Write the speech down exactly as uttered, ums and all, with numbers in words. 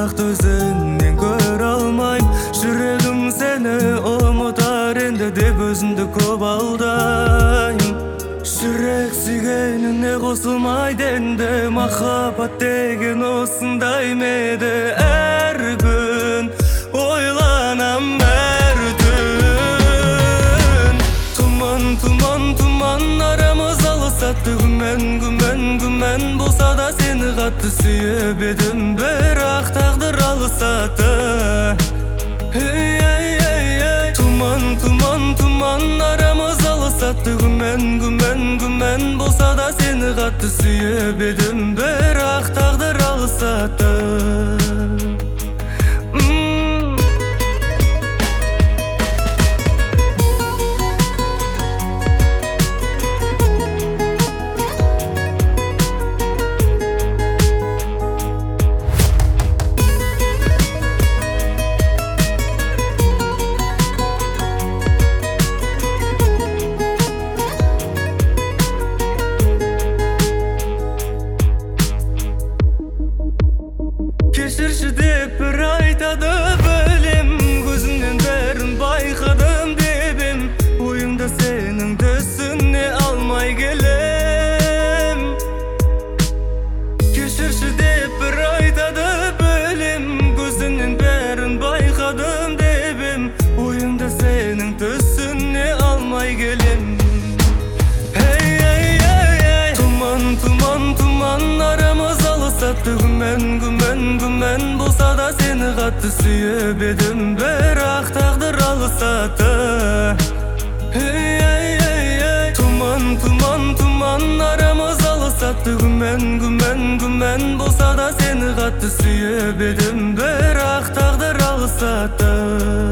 бақты өзіңнен көре алмайм. Жүрегім сені ұмытар енді деп өзімді көп алдайм. Жүрек сүйгеніне қосылмайды енді, махаббат деген осындай ма еді? Әр күн ойланам, әр түн. Тұман, тұман, тұман, арамыз алысатты. Күмән, күмән, күмән болса да сені қатты сүйіп едім, бірақ тағдыр алысатты. Тұман, тұман, тұман, арамыз алысатты. Күмән, күмән, күмән болса да сені қатты сүйіп едім, бірақ тағдыр алысатты. Кешірші деп бір айтады білем, көзіңнен бәрін байқадым деп ем. Ойымда сенің түсіне алмай келем. Кешірші деп бір айтады білем, көзіңнен бәрін байқадым деп ем. Ойымда сенің түсіне алмай келем. Тұман, тұман, тұман, арамыз алысатты. Күмән, күмән, күмән болса да сені қатты сүйіп едім, бірақ тағдыр алысатты. Тұман, тұман, тұман, арамыз алысатты. Күмән, күмән, күмән болса да сені қатты сүйіп едім, бірақ тағдыр алысатты.